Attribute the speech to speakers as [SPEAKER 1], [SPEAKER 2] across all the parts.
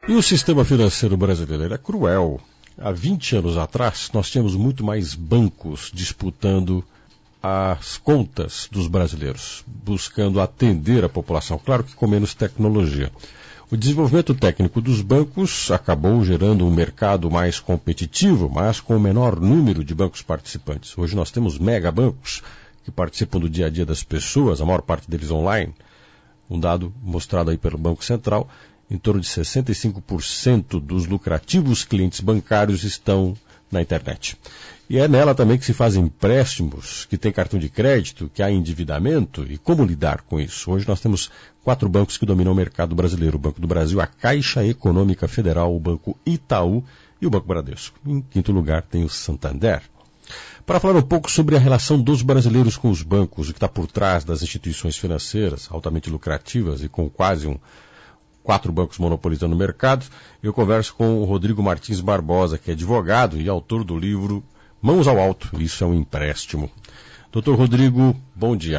[SPEAKER 1] E o sistema financeiro brasileiro é cruel. Há 20 anos atrás, nós tínhamos muito mais bancos disputando as contas dos brasileiros, buscando atender a população, claro que com menos tecnologia. O desenvolvimento técnico dos bancos acabou gerando um mercado mais competitivo, mas com o menor número de bancos participantes. Hoje nós temos megabancos que participam do dia a dia das pessoas, a maior parte deles online. Um dado mostrado aí pelo Banco Central, em torno de 65% dos lucrativos clientes bancários estão na internet. E é nela também que se fazem empréstimos, que tem cartão de crédito, que há endividamento e como lidar com isso. Hoje nós temos 4 bancos que dominam o mercado brasileiro. O Banco do Brasil, a Caixa Econômica Federal, o Banco Itaú e o Banco Bradesco. Em quinto lugar tem o Santander. Para falar um pouco sobre a relação dos brasileiros com os bancos, o que está por trás das instituições financeiras altamente lucrativas e com quase 4 bancos monopolizando o mercado, eu converso com o Rodrigo Martins Barbosa, que é advogado e autor do livro Mãos ao Alto, Isso é um Empréstimo. Doutor Rodrigo, bom dia.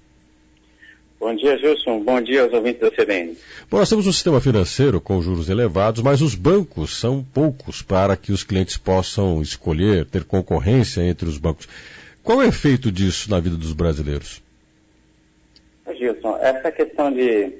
[SPEAKER 2] Bom dia, Gilson. Bom dia aos ouvintes da CBN.
[SPEAKER 1] Bom, nós temos um sistema financeiro com juros elevados, mas os bancos são poucos para que os clientes possam escolher, ter concorrência entre os bancos. Qual é o efeito disso na vida dos brasileiros?
[SPEAKER 2] Gilson, essa questão de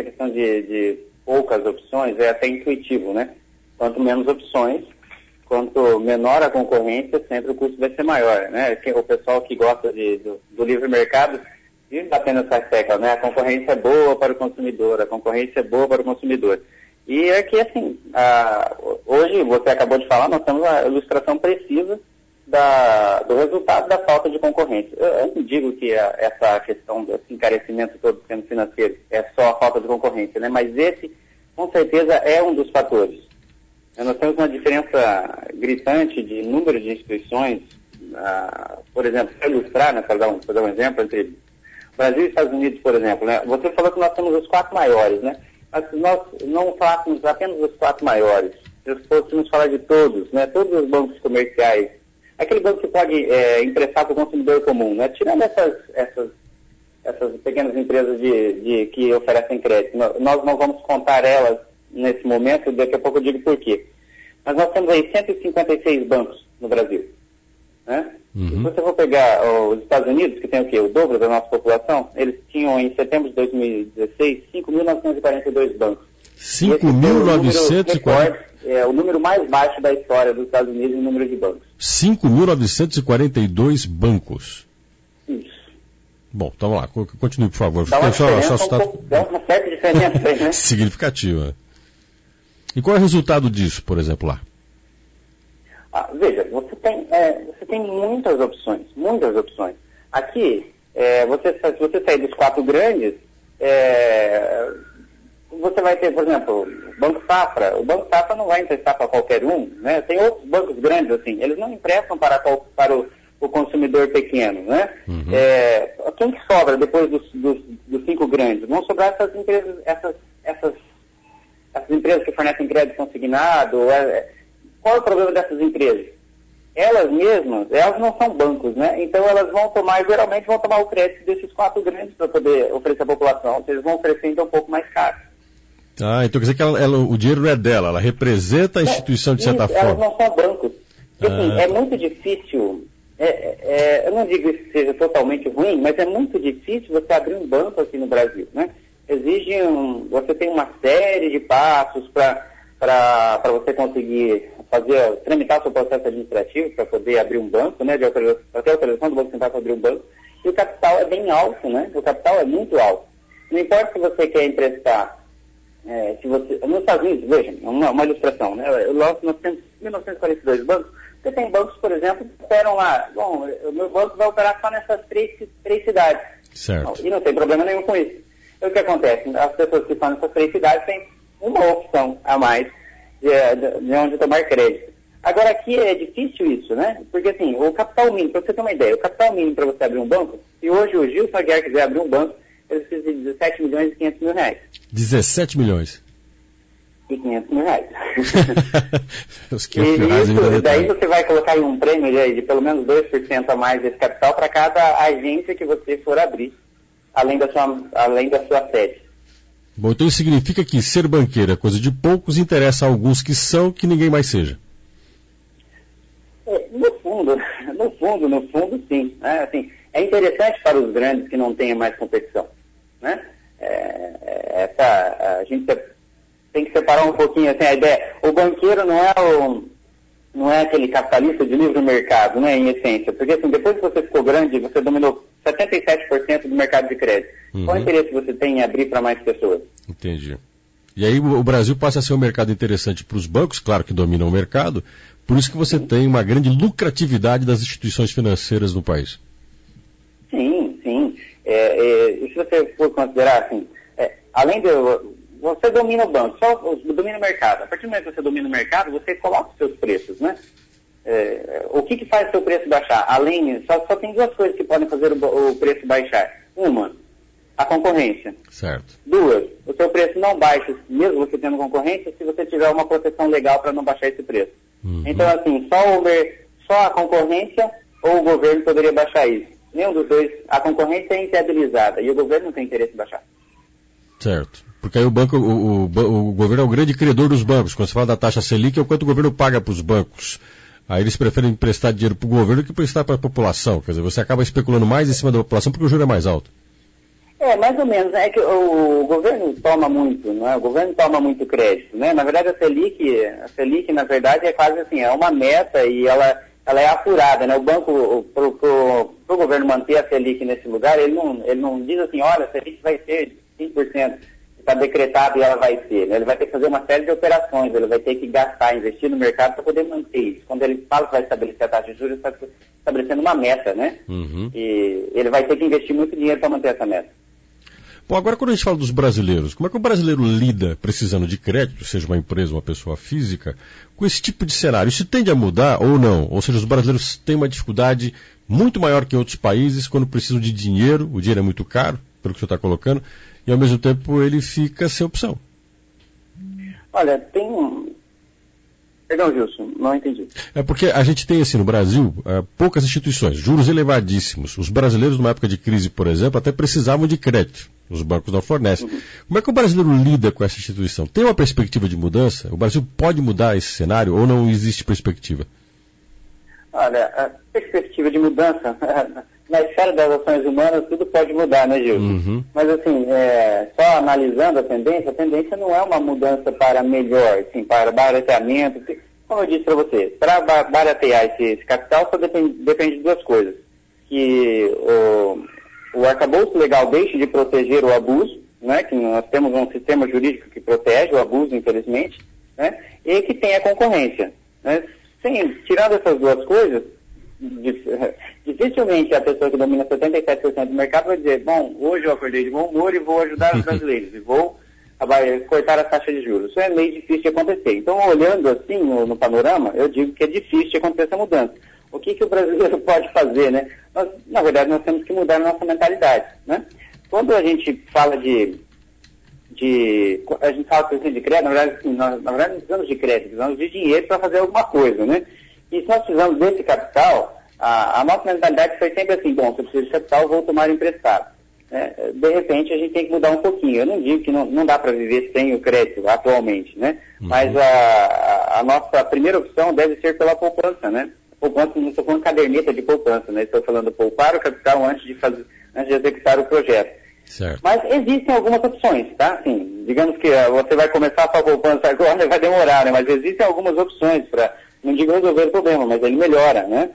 [SPEAKER 2] poucas opções é até intuitivo, né? Quanto menos opções, quanto menor a concorrência, sempre o custo vai ser maior, né? O pessoal que gosta do livre mercado vive batendo essa tecla, né? A concorrência é boa para o consumidor, a concorrência é boa para o consumidor. E é que, assim, hoje, você acabou de falar, nós temos a ilustração precisa do resultado da falta de concorrência. Eu não digo que essa questão desse encarecimento todo do sistema financeiro é só a falta de concorrência, né? Mas esse, com certeza, é um dos fatores. Nós temos uma diferença gritante de número de instituições, por exemplo, para ilustrar, né, para dar um exemplo, entre Brasil e Estados Unidos, por exemplo, né? Você falou que nós temos os 4 maiores, né? Mas se nós não falássemos apenas dos 4 maiores, se fôssemos falar de todos, né? Todos os bancos comerciais, aquele banco que pode emprestar para o consumidor comum, né? Tirando essas pequenas empresas que oferecem crédito, nós não vamos contar elas nesse momento, daqui a pouco eu digo por quê. Mas nós temos aí 156 bancos no Brasil, né? Uhum. Se você for pegar os Estados Unidos, que tem o quê? O dobro da nossa população, eles tinham em setembro de 2016 5.942 bancos.
[SPEAKER 1] 5.940?
[SPEAKER 2] É o número mais baixo da história dos Estados Unidos em número de bancos.
[SPEAKER 1] 5.942 bancos.
[SPEAKER 2] Isso.
[SPEAKER 1] Bom, então vamos lá, continue, por favor.
[SPEAKER 2] Dá uma certa diferença aí, né?
[SPEAKER 1] Significativa. E qual é o resultado disso, por exemplo, lá?
[SPEAKER 2] Veja, você tem muitas opções. Aqui, se você sair dos 4 grandes, você vai ter, por exemplo, o Banco Safra. O Banco Safra não vai emprestar para qualquer um, né? Tem outros bancos grandes, assim, eles não emprestam para o consumidor pequeno, né? Uhum. Quem que sobra depois dos 5 grandes? Vão sobrar essas empresas, essas empresas que fornecem crédito consignado. Qual é o problema dessas empresas? Elas mesmas, elas não são bancos, né? Então elas geralmente vão tomar o crédito desses 4 grandes para poder oferecer à população. Ou seja, eles vão oferecer então um pouco mais caro.
[SPEAKER 1] Então quer dizer que o dinheiro não é dela, ela representa a instituição de certa forma.
[SPEAKER 2] Elas não são bancos. Assim, é muito difícil, eu não digo que seja totalmente ruim, mas é muito difícil você abrir um banco aqui no Brasil, né? Você tem uma série de passos para você conseguir tramitar seu processo administrativo para poder abrir um banco, né? Para ter autorização do Banco Central para abrir um banco. E o capital é bem alto, né? O capital é muito alto. Não importa se você quer emprestar, nos Estados Unidos, veja, uma ilustração, né? Nós temos 1.942 bancos. Você tem bancos, por exemplo, que operam lá. Bom, o meu banco vai operar só nessas três cidades.
[SPEAKER 1] Certo.
[SPEAKER 2] E não tem problema nenhum com isso. E o que acontece? As pessoas que estão nessas 3 cidades têm uma opção a mais de onde tomar crédito. Agora aqui é difícil isso, né? Porque assim, o capital mínimo, para você ter uma ideia, o capital mínimo para você abrir um banco, se hoje o Gilson Aguiar quiser abrir um banco, ele precisa de 17 milhões e 500 mil reais.
[SPEAKER 1] 17 milhões?
[SPEAKER 2] E 500 mil reais.
[SPEAKER 1] E
[SPEAKER 2] daí você vai colocar aí um prêmio de pelo menos 2% a mais desse capital para cada agência que você for abrir, além da sua sede.
[SPEAKER 1] Bom, então isso significa que ser banqueiro é coisa de poucos, interessa a alguns que são, que ninguém mais seja.
[SPEAKER 2] No fundo, sim. Né? Assim, é interessante para os grandes que não tenham mais competição. Né? A gente tem que separar um pouquinho assim, a ideia. O banqueiro não é aquele capitalista de livre mercado, né, em essência. Porque assim, depois que você ficou grande, você dominou 77% do mercado de crédito. Qual interesse você tem em abrir para mais pessoas?
[SPEAKER 1] Entendi. E aí o Brasil passa a ser um mercado interessante para os bancos, claro que dominam o mercado, por isso que você tem uma grande lucratividade das instituições financeiras no país.
[SPEAKER 2] Sim. E se você for considerar assim, além de... Você domina o banco, só domina o mercado. A partir do momento que você domina o mercado, você coloca os seus preços, né? O que faz o seu preço baixar? Só tem duas coisas que podem fazer o preço baixar. Uma, a concorrência.
[SPEAKER 1] Certo.
[SPEAKER 2] Duas, o seu preço não baixa, mesmo você tendo concorrência, se você tiver uma proteção legal para não baixar esse preço. Então, assim, só a concorrência ou o governo poderia baixar isso. Nenhum dos dois. A concorrência é inviabilizada e o governo não tem interesse em baixar.
[SPEAKER 1] Certo. Porque aí o governo é o grande credor dos bancos. Quando você fala da taxa Selic, é o quanto o governo paga para os bancos. Aí eles preferem emprestar dinheiro para o governo do que emprestar para a população. Quer dizer, você acaba especulando mais em cima da população porque o juro é mais alto.
[SPEAKER 2] Mais ou menos. É que o governo toma muito, não é? O governo toma muito crédito, né? Na verdade, a Selic, na verdade, é quase assim, é uma meta e ela é apurada, né? O banco, pro governo manter a Selic nesse lugar, ele não diz assim, olha, a Selic vai ser 5%. Está decretado e ela vai ser, né? Ele vai ter que fazer uma série de operações, ele vai ter que gastar, investir no mercado para poder manter isso. Quando ele fala que vai estabelecer a taxa de juros, ele está estabelecendo uma meta, né? E ele vai ter que investir muito dinheiro para manter essa meta.
[SPEAKER 1] Bom, agora quando a gente fala dos brasileiros, como é que o brasileiro lida precisando de crédito, seja uma empresa ou uma pessoa física, com esse tipo de cenário? Isso tende a mudar ou não? Ou seja, os brasileiros têm uma dificuldade muito maior que em outros países quando precisam de dinheiro, o dinheiro é muito caro, pelo que o senhor está colocando, e ao mesmo tempo ele fica sem opção.
[SPEAKER 2] Olha, tem um... Perdão, Gilson, não entendi.
[SPEAKER 1] É porque a gente tem, assim, no Brasil, poucas instituições, juros elevadíssimos. Os brasileiros, numa época de crise, por exemplo, até precisavam de crédito. Os bancos não fornecem. Como é que o brasileiro lida com essa instituição? Tem uma perspectiva de mudança? O Brasil pode mudar esse cenário ou não existe perspectiva?
[SPEAKER 2] Olha, a perspectiva de mudança... Na esfera das ações humanas, tudo pode mudar, né, Gilson? Mas, assim, só analisando a tendência não é uma mudança para melhor, assim, para barateamento. Como eu disse para você, para baratear esse capital só depende de duas coisas. Que o arcabouço legal deixe de proteger o abuso, né, que nós temos um sistema jurídico que protege o abuso, infelizmente, né, e que tenha concorrência. Né? Tirando essas duas coisas, dificilmente a pessoa que domina 77% do mercado vai dizer, bom, hoje eu acordei de bom humor e vou ajudar os brasileiros e vou cortar a taxa de juros. Isso é meio difícil de acontecer. Então, olhando assim no panorama, eu digo que é difícil de acontecer essa mudança. O que o brasileiro pode fazer, né? Na verdade, nós temos que mudar a nossa mentalidade, né? Quando a gente fala a gente fala de crédito, na verdade, assim, nós não precisamos de crédito, precisamos de dinheiro para fazer alguma coisa, né? E se nós precisamos desse capital, a nossa mentalidade foi sempre assim, bom, se eu preciso de capital, vou tomar emprestado. De repente, a gente tem que mudar um pouquinho. Eu não digo que não dá para viver sem o crédito atualmente, né? Mas a nossa primeira opção deve ser pela poupança, né? Poupança, não estou falando caderneta de poupança, né? Estou falando poupar o capital antes de executar o projeto.
[SPEAKER 1] Certo.
[SPEAKER 2] Mas existem algumas opções, tá? Assim, digamos que você vai começar a sua poupança agora, vai demorar, né? Mas existem algumas opções para... Não digo resolver o problema, mas ele melhora, né?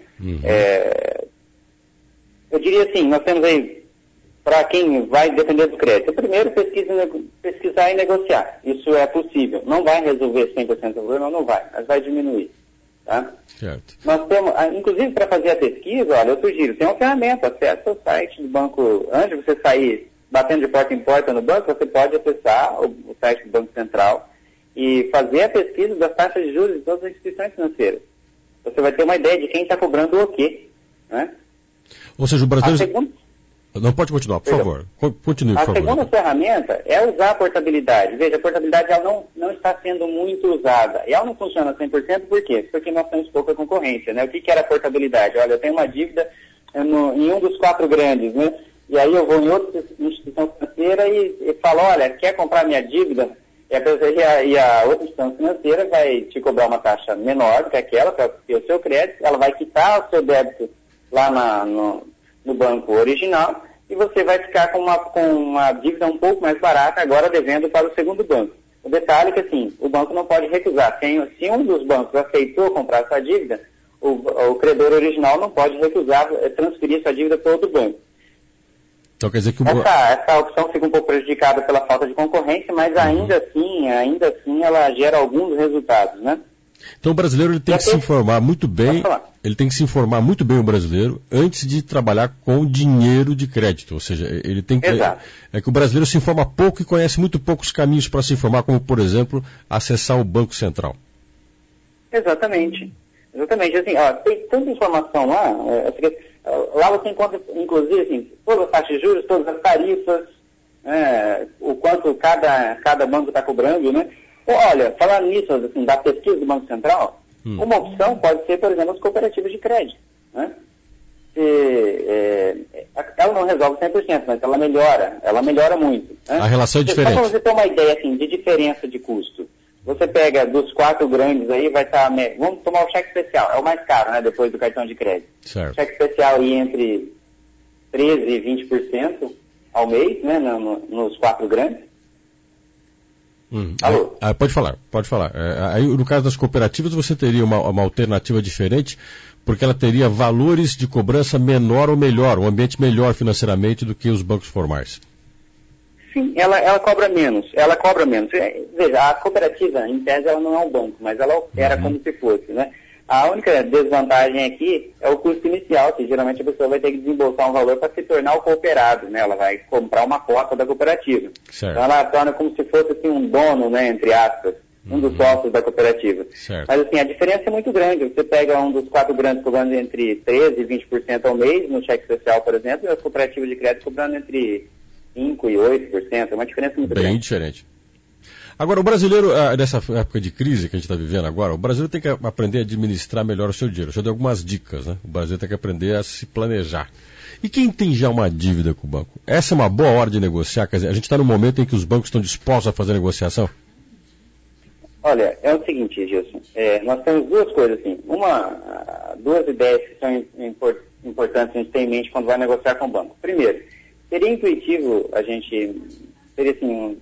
[SPEAKER 2] Eu diria assim, nós temos aí, para quem vai depender do crédito, primeiro pesquisar e negociar. Isso é possível. Não vai resolver 100% do problema, não vai, mas vai diminuir, tá?
[SPEAKER 1] Certo.
[SPEAKER 2] Nós temos, inclusive para fazer a pesquisa, olha, eu sugiro, tem uma ferramenta, acessa o site do banco, antes de você sair batendo de porta em porta no banco, você pode acessar o site do Banco Central e fazer a pesquisa das taxas de juros de todas as instituições financeiras. Você vai ter uma ideia de quem está cobrando o quê, né?
[SPEAKER 1] Ou seja, o brasileiro... Não, pode continuar, por favor. Continue, por favor.
[SPEAKER 2] A segunda ferramenta é usar a portabilidade. Veja, a portabilidade ela não está sendo muito usada. E ela não funciona 100%, por quê? Porque nós temos pouca concorrência, né? O que era a portabilidade? Olha, eu tenho uma dívida em um dos 4 grandes, né? E aí eu vou em outra instituição financeira e falo, olha, quer comprar minha dívida? E a outra instituição financeira vai te cobrar uma taxa menor do que aquela, para ter o seu crédito, ela vai quitar o seu débito lá no banco original e você vai ficar com uma dívida um pouco mais barata, agora devendo para o segundo banco. O detalhe é que, assim, o banco não pode recusar. Se um dos bancos aceitou comprar essa dívida, o credor original não pode recusar transferir essa dívida para outro banco.
[SPEAKER 1] Então quer dizer que
[SPEAKER 2] essa opção fica um pouco prejudicada pela falta de concorrência, mas ainda assim ela gera alguns resultados, né?
[SPEAKER 1] Então o brasileiro ele tem que se informar muito bem, o brasileiro, antes de trabalhar com dinheiro de crédito. Ou seja, ele tem que. É que o brasileiro se informa pouco e conhece muito poucos caminhos para se informar, como, por exemplo, acessar o Banco Central.
[SPEAKER 2] Exatamente. Assim, tem tanta informação lá, lá você encontra, inclusive, assim, todas as taxas de juros, todas as tarifas, o quanto cada banco está cobrando, né? Olha, falando nisso, assim, da pesquisa do Banco Central, uma opção pode ser, por exemplo, as cooperativas de crédito, né? Ela não resolve 100%, mas ela melhora muito. Né?
[SPEAKER 1] A relação é diferente.
[SPEAKER 2] Só para você ter uma ideia, assim, de diferença de custo. Você pega dos 4 grandes aí, vai estar... Vamos tomar o cheque especial, é o mais caro, né, depois do cartão de crédito.
[SPEAKER 1] Certo.
[SPEAKER 2] O cheque especial aí entre 13% e 20% ao mês, né, nos 4 grandes. Alô?
[SPEAKER 1] Pode falar. Aí, no caso das cooperativas, você teria uma alternativa diferente, porque ela teria valores de cobrança menor ou melhor, um ambiente melhor financeiramente do que os bancos formais.
[SPEAKER 2] Sim, ela cobra menos. Veja, a cooperativa, em tese, ela não é um banco, mas ela opera como se fosse, né? A única desvantagem aqui é o custo inicial, que geralmente a pessoa vai ter que desembolsar um valor para se tornar o cooperado, né? Ela vai comprar uma cota da cooperativa.
[SPEAKER 1] Certo.
[SPEAKER 2] Então ela torna como se fosse assim, um dono, né, entre aspas, um dos sócios da cooperativa.
[SPEAKER 1] Certo.
[SPEAKER 2] Mas assim, a diferença é muito grande. Você pega um dos 4 grandes cobrando entre 13% e 20% ao mês, no cheque especial, por exemplo, e a cooperativa de crédito cobrando entre 5% e 8%. É uma diferença muito grande.
[SPEAKER 1] Bem diferente. Agora, o brasileiro, nessa época de crise que a gente está vivendo agora, o brasileiro tem que aprender a administrar melhor o seu dinheiro. Eu já dei algumas dicas, né? O brasileiro tem que aprender a se planejar. E quem tem já uma dívida com o banco? Essa é uma boa hora de negociar? Quer dizer, a gente está no momento em que os bancos estão dispostos a fazer negociação?
[SPEAKER 2] Olha, é o seguinte, Gilson. Nós temos duas coisas, assim. Duas ideias que são importantes a gente ter em mente quando vai negociar com o banco. Primeiro, seria intuitivo a gente... Seria assim...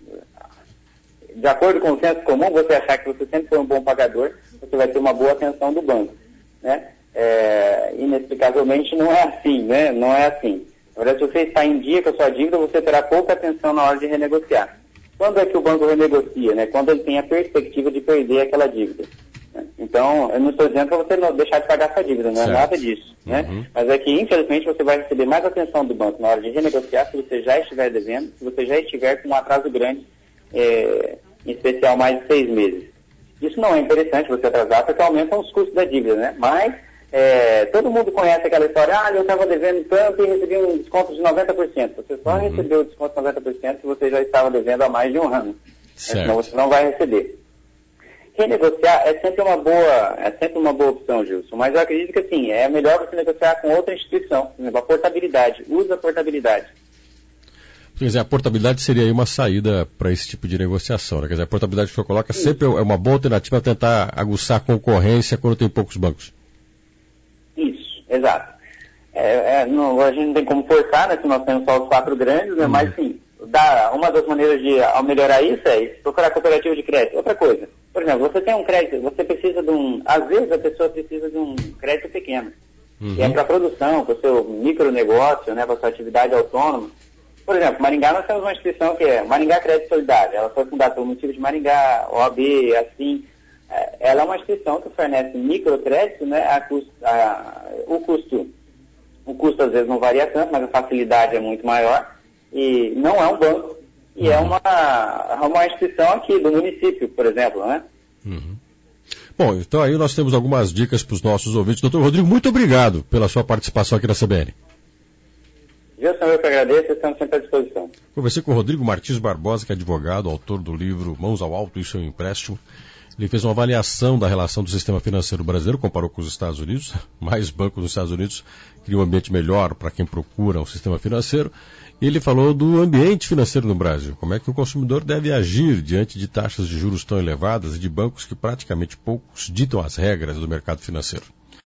[SPEAKER 2] De acordo com o senso comum, você achar que você sempre foi um bom pagador, você vai ter uma boa atenção do banco, né? Inexplicavelmente não é assim, né? Não é assim. Na verdade, se você está em dia com a sua dívida, você terá pouca atenção na hora de renegociar. Quando é que o banco renegocia, né? Quando ele tem a perspectiva de perder aquela dívida. Né? Então, eu não estou dizendo para você não deixar de pagar essa dívida, não é nada disso, né? Mas é que, infelizmente, você vai receber mais atenção do banco na hora de renegociar se você já estiver devendo, se você já estiver com um atraso grande, em especial mais de 6 meses. Isso não é interessante você atrasar, porque aumentam os custos da dívida, né? Mas todo mundo conhece aquela história, eu estava devendo tanto e recebi um desconto de 90%. Você só recebeu o desconto de 90% se você já estava devendo há mais de um ano. Senão você não vai receber. Renegociar é sempre uma boa opção, Gilson, mas eu acredito que assim, é melhor você negociar com outra instituição, por exemplo, a portabilidade. Usa a portabilidade.
[SPEAKER 1] Quer dizer, a portabilidade seria aí uma saída para esse tipo de negociação, né? Quer dizer, a portabilidade que o senhor coloca sempre é uma boa alternativa para tentar aguçar a concorrência quando tem poucos bancos.
[SPEAKER 2] Isso, exato. A gente não tem como forçar, né, se nós temos só os 4 grandes, né, mas sim, uma das maneiras de melhorar isso é procurar cooperativa de crédito. Outra coisa, por exemplo, você tem um crédito, você precisa de às vezes a pessoa precisa de um crédito pequeno, que é para produção, para o seu micronegócio, né, para a sua atividade autônoma. Por exemplo, Maringá, nós temos uma instituição que é Maringá Crédito Solidário. Ela foi fundada pelo município de Maringá, OAB, assim. Ela é uma instituição que fornece microcrédito, né? O custo às vezes não varia tanto, mas a facilidade é muito maior. E não é um banco. E é uma instituição aqui do município, por exemplo, né?
[SPEAKER 1] Bom, então aí nós temos algumas dicas para os nossos ouvintes. Doutor Rodrigo, muito obrigado pela sua participação aqui na CBN.
[SPEAKER 2] Eu que agradeço, estamos sempre à disposição.
[SPEAKER 1] Conversei com o Rodrigo Martins Barbosa, que é advogado, autor do livro Mãos ao Alto, Isso é um Empréstimo. Ele fez uma avaliação da relação do sistema financeiro brasileiro, comparou com os Estados Unidos, mais bancos nos Estados Unidos criam um ambiente melhor para quem procura um sistema financeiro. Ele falou do ambiente financeiro no Brasil, como é que o consumidor deve agir diante de taxas de juros tão elevadas e de bancos que praticamente poucos ditam as regras do mercado financeiro.